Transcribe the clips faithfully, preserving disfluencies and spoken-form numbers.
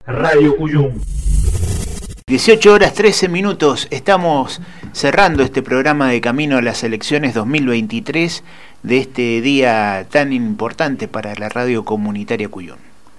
Radio Cuyum. dieciocho horas trece minutos, estamos cerrando este programa de Camino a las Elecciones dos mil veintitrés de este día tan importante para la radio comunitaria Cuyum.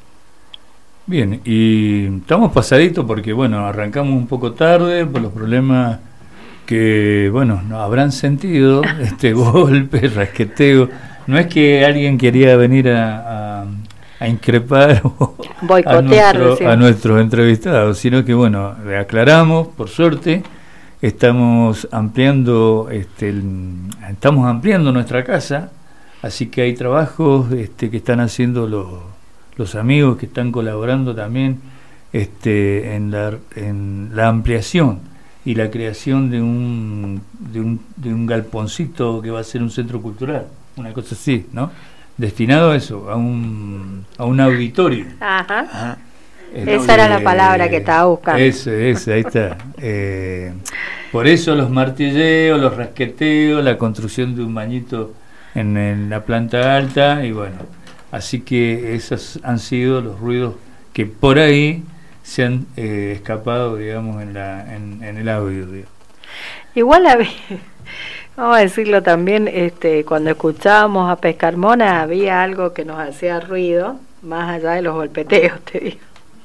Bien, y estamos pasaditos porque, bueno, arrancamos un poco tarde por los problemas que, bueno, no habrán sentido, este golpe, rasqueteo. No es que alguien quería venir a, a, a increpar o boicotear, a, nuestro, a nuestros entrevistados, sino que, bueno, le aclaramos, por suerte, estamos ampliando, este, el, estamos ampliando nuestra casa, así que hay trabajos este, que están haciendo los los amigos que están colaborando también este, en, la, en la ampliación y la creación de un, de un de un galponcito que va a ser un centro cultural, una cosa así, ¿no? Destinado a eso, a un a un auditorio. Ajá. Ajá. Esa este, era la palabra que estaba buscando. Ese, ese, ahí está. Eh, por eso los martilleos, los rasqueteos, la construcción de un bañito en, en la planta alta y bueno. Así que esos han sido los ruidos que por ahí se han eh, escapado, digamos, en la en, en el audio. Digamos. Igual había, vamos a decirlo también, este, cuando escuchábamos a Pescarmona había algo que nos hacía ruido, más allá de los golpeteos, te digo.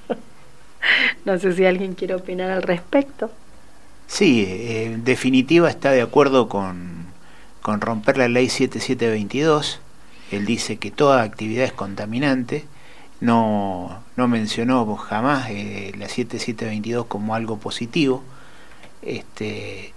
No sé si alguien quiere opinar al respecto. Sí, eh, en definitiva está de acuerdo con, con romper la ley siete mil setecientos veintidós. Él dice que toda actividad es contaminante, no, no mencionó jamás eh, la siete mil setecientos veintidós como algo positivo. Este,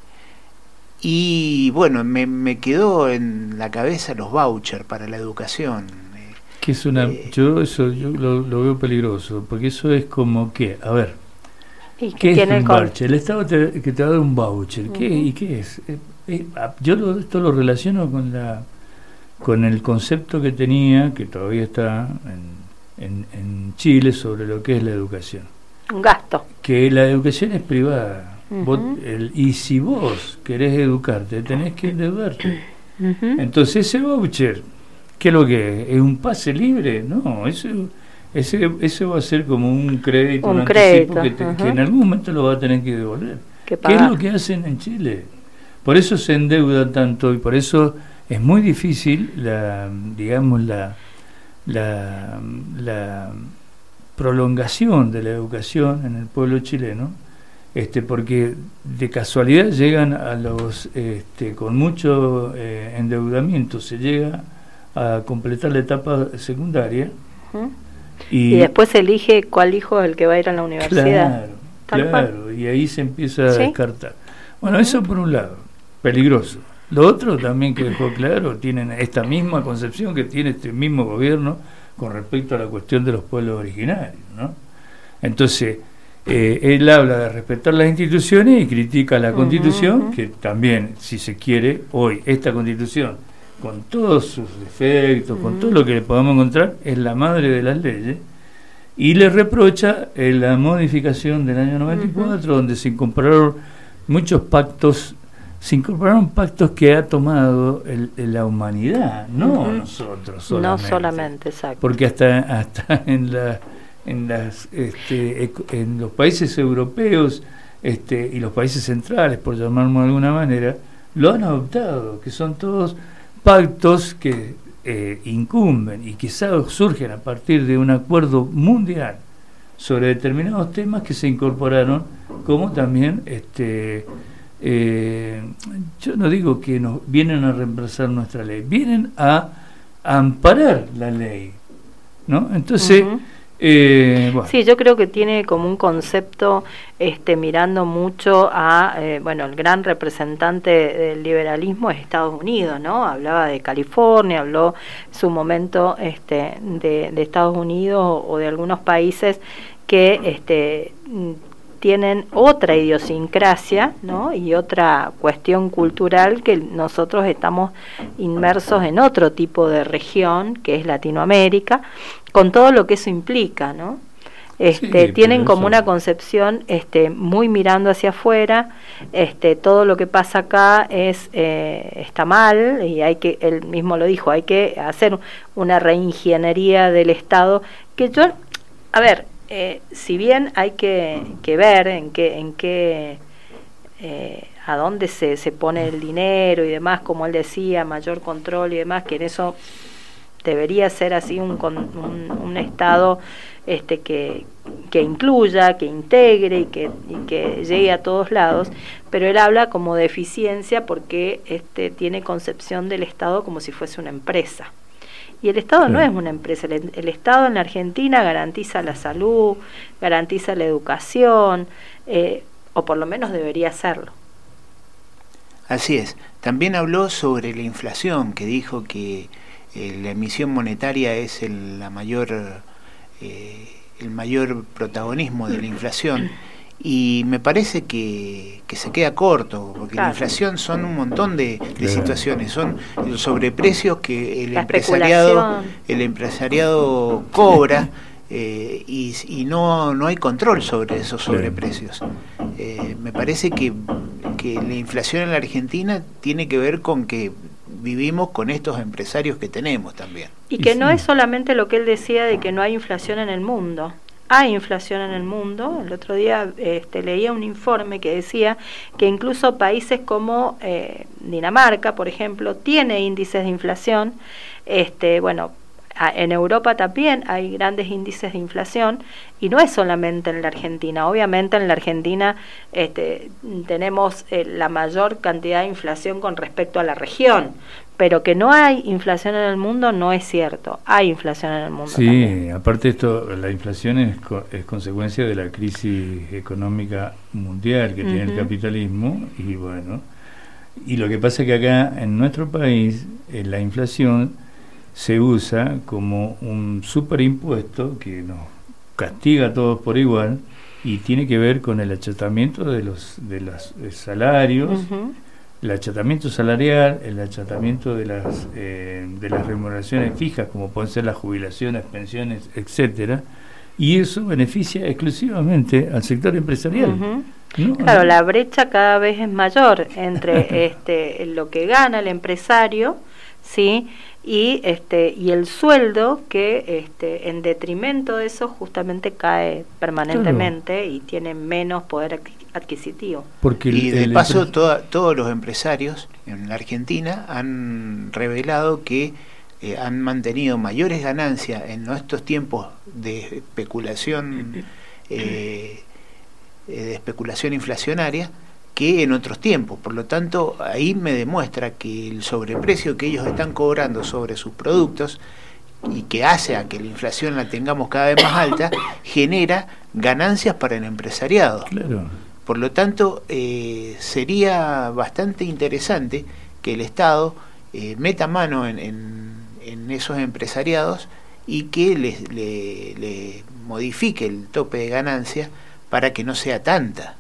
y bueno, me, me quedó en la cabeza los vouchers para la educación. Que es una, eh, yo eso yo lo, lo veo peligroso, porque eso es como que, a ver, ¿y ¿qué qué es un con... voucher? El Estado te, que te va a dar un voucher, ¿qué, uh-huh. ¿y qué es? Eh, eh, yo lo, esto lo relaciono con la con el concepto que tenía, que todavía está en, en, en Chile, sobre lo que es la educación. Un gasto. Que la educación es privada. Uh-huh. Vos, el, y si vos querés educarte, tenés que endeudarte. Uh-huh. Entonces ese voucher, ¿qué es lo que es? ¿Es un pase libre? No, eso, ese, ese va a ser como un crédito, un, un crédito, anticipo que, te, uh-huh. que en algún momento lo va a tener que devolver. ¿Qué es lo que hacen en Chile? Por eso se endeuda tanto y por eso es muy difícil la, digamos, la, la, la prolongación de la educación en el pueblo chileno, este, porque de casualidad llegan a los, este, con mucho eh, endeudamiento, se llega a completar la etapa secundaria. Uh-huh. y, y después se elige cuál hijo es el que va a ir a la universidad. Claro, claro, y ahí se empieza a ¿sí? descartar. Bueno, uh-huh. eso por un lado, peligroso. Lo otro también que dejó claro, tienen esta misma concepción que tiene este mismo gobierno con respecto a la cuestión de los pueblos originarios, ¿no? Entonces, eh, él habla de respetar las instituciones y critica la uh-huh, Constitución, uh-huh. que también, si se quiere, hoy esta Constitución, con todos sus defectos, uh-huh. con todo lo que le podamos encontrar, es la madre de las leyes, y le reprocha eh, la modificación del año noventa y cuatro, uh-huh. donde se incorporaron muchos pactos se incorporaron pactos que ha tomado el, la humanidad, no uh-huh. nosotros solamente. No solamente, exacto. Porque hasta hasta en la en las este, en los países europeos este, y los países centrales, por llamarlo de alguna manera, lo han adoptado, que son todos pactos que eh, incumben y quizás surgen a partir de un acuerdo mundial sobre determinados temas que se incorporaron, como también este Eh, yo no digo que nos vienen a reemplazar nuestra ley, vienen a, a amparar la ley, ¿no? Entonces, uh-huh. eh, bueno. Sí, yo creo que tiene como un concepto, este, mirando mucho a, eh, bueno, el gran representante del liberalismo es Estados Unidos, ¿no? Hablaba de California, habló en su momento, este, de, de Estados Unidos o, o de algunos países que, este, tienen otra idiosincrasia, ¿no? Y otra cuestión cultural, que nosotros estamos inmersos en otro tipo de región, que es Latinoamérica, con todo lo que eso implica, ¿no? Este, sí, tienen como eso... una concepción este, muy mirando hacia afuera, este, todo lo que pasa acá es eh, está mal, y hay que, él mismo lo dijo, hay que hacer una reingeniería del Estado, que yo, a ver, eh, si bien hay que, que ver en qué, en qué eh, a dónde se, se pone el dinero y demás, como él decía, mayor control y demás, que en eso debería ser así un, un, un Estado este, que, que incluya, que integre y que, y que llegue a todos lados, pero él habla como de eficiencia porque este, tiene concepción del Estado como si fuese una empresa. Y el Estado sí. no es una empresa, el, el Estado en la Argentina garantiza la salud, garantiza la educación, eh, o por lo menos debería hacerlo. Así es. También habló sobre la inflación, que dijo que eh, la emisión monetaria es el, la mayor, eh, el mayor protagonismo de la inflación. Y me parece que, que se queda corto, porque claro. la inflación son un montón de, de claro. situaciones, son los sobreprecios que el la empresariado el empresariado cobra eh, y, y no, no hay control sobre esos sobreprecios. Eh, me parece que, que la inflación en la Argentina tiene que ver con que vivimos con estos empresarios que tenemos también. Y que no es solamente lo que él decía de que no hay inflación en el mundo. Hay inflación en el mundo. El otro día este, leía un informe que decía que incluso países como eh, Dinamarca, por ejemplo, tiene índices de inflación. Este, bueno, a, en Europa también hay grandes índices de inflación y no es solamente en la Argentina. Obviamente en la Argentina este, tenemos eh, la mayor cantidad de inflación con respecto a la región. Pero que no hay inflación en el mundo no es cierto. Hay inflación en el mundo sí, también. Aparte esto, la inflación es, es consecuencia de la crisis económica mundial que uh-huh. tiene el capitalismo y bueno, y lo que pasa es que acá en nuestro país eh, la inflación se usa como un superimpuesto que nos castiga a todos por igual y tiene que ver con el achatamiento de los de los salarios. Uh-huh. El achatamiento salarial, el achatamiento de las eh, de las remuneraciones fijas, como pueden ser las jubilaciones, pensiones, etcétera, y eso beneficia exclusivamente al sector empresarial. Uh-huh. ¿No? Claro, la brecha cada vez es mayor entre este lo que gana el empresario, sí, y este y el sueldo que este en detrimento de eso justamente cae permanentemente claro. y tiene menos poder adquisitivo. adquisitivo. Porque el, y de el paso empre- toda, todos los empresarios en la Argentina han revelado que eh, han mantenido mayores ganancias en estos tiempos de especulación eh, de especulación inflacionaria que en otros tiempos. Por lo tanto, ahí me demuestra que el sobreprecio que ellos están cobrando sobre sus productos y que hace a que la inflación la tengamos cada vez más alta, genera ganancias para el empresariado. Claro. Por lo tanto, eh, sería bastante interesante que el Estado eh, meta mano en, en, en esos empresariados y que les, le, le modifique el tope de ganancia para que no sea tanta.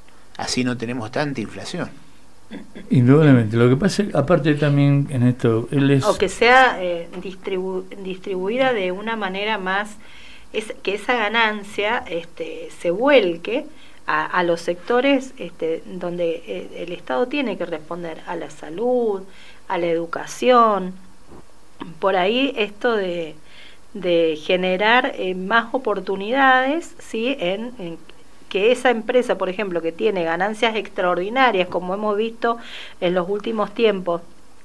Así no tenemos tanta inflación. Indudablemente. Lo que pasa, aparte también en esto... Él es... O que sea eh, distribu- distribuida de una manera más... Es, que esa ganancia este, se vuelque A, a los sectores este, donde eh, el Estado tiene que responder, a la salud, a la educación. Por ahí esto de, de generar eh, más oportunidades, ¿sí? en, en que esa empresa, por ejemplo, que tiene ganancias extraordinarias, como hemos visto en los últimos tiempos,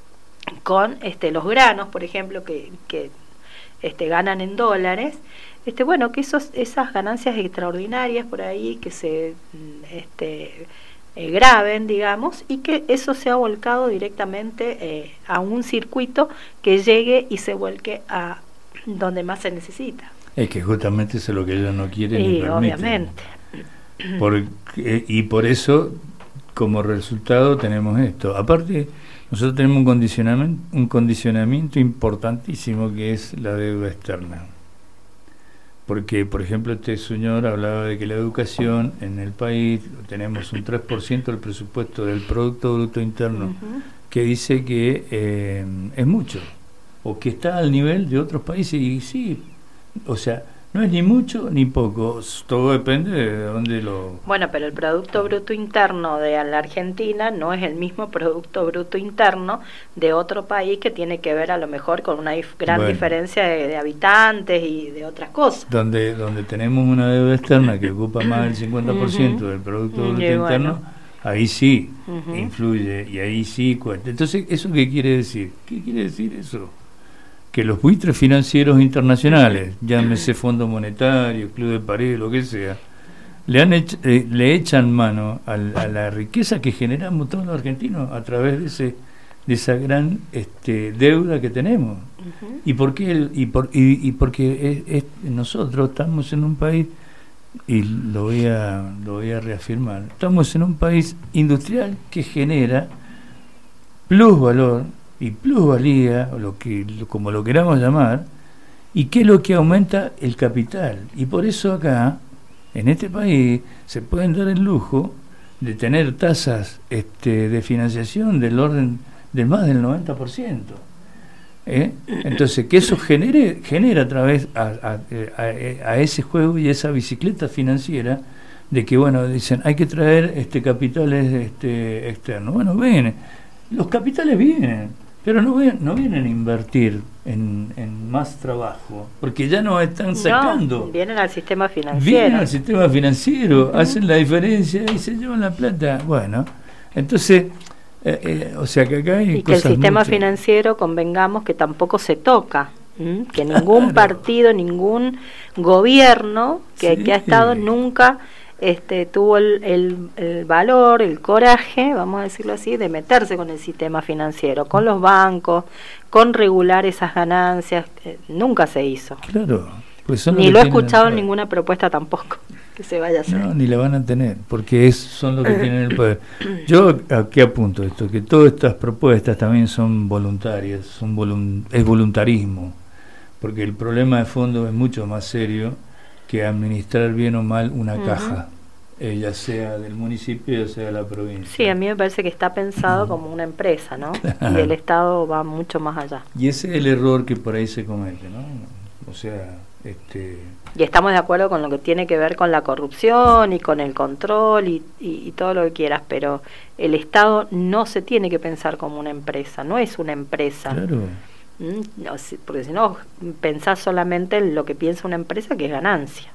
con este, los granos, por ejemplo, que, que este, ganan en dólares, Este, bueno, que esos, esas ganancias extraordinarias por ahí que se este, eh, graben, digamos, y que eso sea volcado directamente eh, a un circuito que llegue y se vuelque a donde más se necesita. Es que justamente eso es lo que ellos no quieren y ni permiten. Obviamente. Porque, y por eso, como resultado, tenemos esto. Aparte, nosotros tenemos un condicionamiento, un condicionamiento importantísimo que es la deuda externa. Porque, por ejemplo, este señor hablaba de que la educación en el país, tenemos un tres por ciento del presupuesto del Producto Bruto Interno, uh-huh. que dice que eh, es mucho, o que está al nivel de otros países, y sí, o sea, No es ni mucho ni poco, todo depende de dónde lo... Bueno, pero el Producto Bruto Interno de la Argentina no es el mismo Producto Bruto Interno de otro país que tiene que ver a lo mejor con una dif- gran bueno, diferencia de, de habitantes y de otras cosas. Donde donde tenemos una deuda externa que ocupa más del cincuenta por ciento uh-huh. del Producto Bruto y Interno, bueno. ahí sí uh-huh. influye y ahí sí cuenta. Entonces, ¿eso qué quiere decir? ¿Qué quiere decir eso? Que los buitres financieros internacionales, llámese Fondo Monetario, Club de París, lo que sea, le han hecho, eh, le echan mano a, a la riqueza que generamos todos los argentinos a través de ese de esa gran este, deuda que tenemos. Uh-huh. ¿Y por qué? El, y, por, y, y porque es, es, nosotros estamos en un país, y lo voy a lo voy a reafirmar, estamos en un país industrial que genera plusvalor y plusvalía, o lo que como lo queramos llamar, y que es lo que aumenta el capital. Y por eso acá, en este país, se pueden dar el lujo de tener tasas este, de financiación del orden de más del noventa por ciento. ¿Eh? Entonces, que eso genere genera a través a, a, a, a ese juego y esa bicicleta financiera de que, bueno, dicen, hay que traer este capitales este, externos. Bueno, ven, los capitales vienen, pero no vienen, no vienen a invertir en, en más trabajo, porque ya no están sacando. No, vienen al sistema financiero. Vienen al sistema financiero, uh-huh. hacen la diferencia y se llevan la plata. Bueno, entonces, eh, eh, o sea que acá hay y que el sistema mucho. financiero, convengamos que tampoco se toca, ¿m? que ningún claro. partido, ningún gobierno que, sí. que ha estado nunca... Este, tuvo el, el, el valor, el coraje, vamos a decirlo así, de meterse con el sistema financiero, con los bancos, con regular esas ganancias. Eh, nunca se hizo. Claro, pues son ni lo he escuchado en ninguna propuesta tampoco que se vaya a hacer. No, ni la van a tener, porque es, son los que tienen el poder. Yo aquí apunto esto, que todas estas propuestas también son voluntarias, son volun- es voluntarismo, porque el problema de fondo es mucho más serio que administrar bien o mal una uh-huh. caja, eh, ya sea del municipio, ya sea de la provincia. Sí, a mí me parece que está pensado uh-huh. como una empresa, ¿no? Y el Estado va mucho más allá. Y ese es el error que por ahí se comete, ¿no? O sea, este... Y estamos de acuerdo con lo que tiene que ver con la corrupción y con el control y, y, y todo lo que quieras, pero el Estado no se tiene que pensar como una empresa, no es una empresa. Claro. No, porque si no pensás solamente en lo que piensa una empresa, que es ganancia.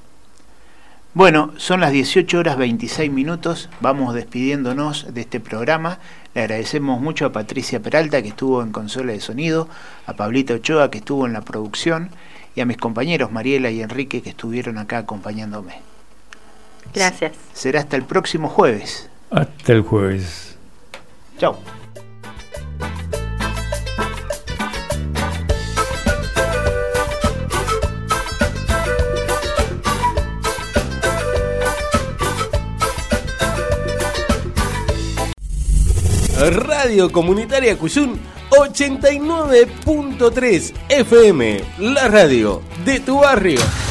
Bueno, son las dieciocho horas veintiséis minutos, vamos despidiéndonos de este programa. Le agradecemos mucho a Patricia Peralta, que estuvo en consola de sonido, a Pablito Ochoa, que estuvo en la producción, y a mis compañeros Mariela y Enrique, que estuvieron acá acompañándome. Gracias. Será hasta el próximo jueves. Hasta el jueves. Chao. Radio Comunitaria Cuyún ochenta y nueve punto tres F M, la radio de tu barrio.